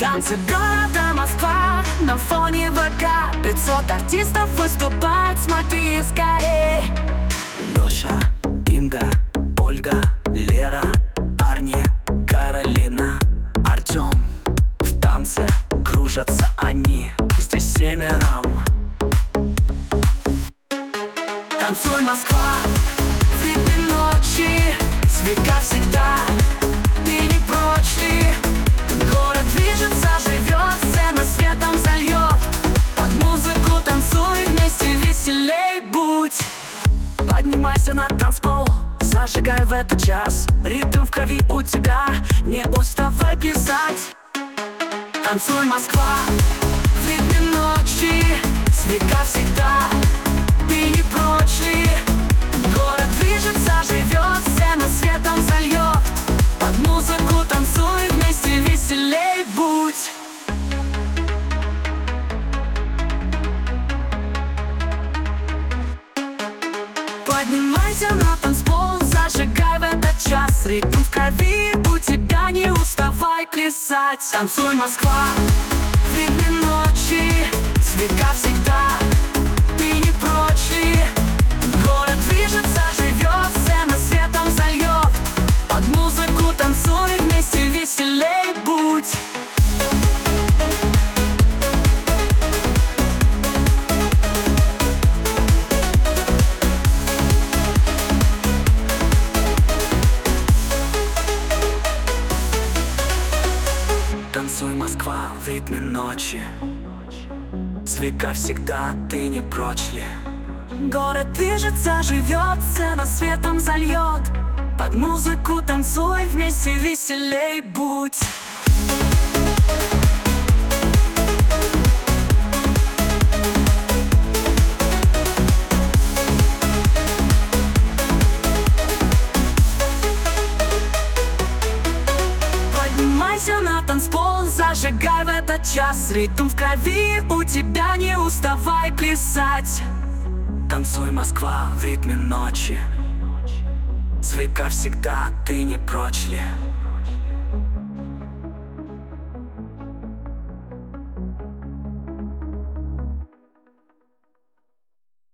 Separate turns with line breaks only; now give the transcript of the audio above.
Танцы города Москва на фоне ВК. 500 артистов выступает, смотри скорей.
Леша, Инга, Ольга, Лера, Арни, Каролина, Артем. В танце кружатся они здесь семером.
Танцуй, Москва, в ритме ночи. Свека всегда, ты не прочь ли? Город движется, живет, сцена светом зальет. Под музыку танцуй, вместе веселей будь. Поднимайся на танцпол, зажигай в этот час. Ритм в крови у тебя, не уставай плясать. Танцуй, Москва, в ритме ночи. Свека всегда, ты не прочь ли? Город движется, живет, сцена светом зальет. Под музыку танцуй, вместе веселей будь. Поднимайся на танцпол, зажигай в этот час. Ритм в крови у тебя, не уставай плясать. Танцуй, Москва, в ритме ночи. Свека всегда, ты не прочь ли? Город движется, живет, сцена светом зальет. Под музыку танцуй, вместе веселей будь. Танцуй, Москва, в ритме ночи. Свека всегда, ты не прочь ли? Город движется, живет, сцена светом зальет. Под музыку танцуй, вместе веселей будь. Поднимайся на танцпол, зажигай в этот час. Ритм в крови у тебя, не уставай плясать. Танцуй, Москва, в ритме ночи. Свека всегда, ты не прочь ли?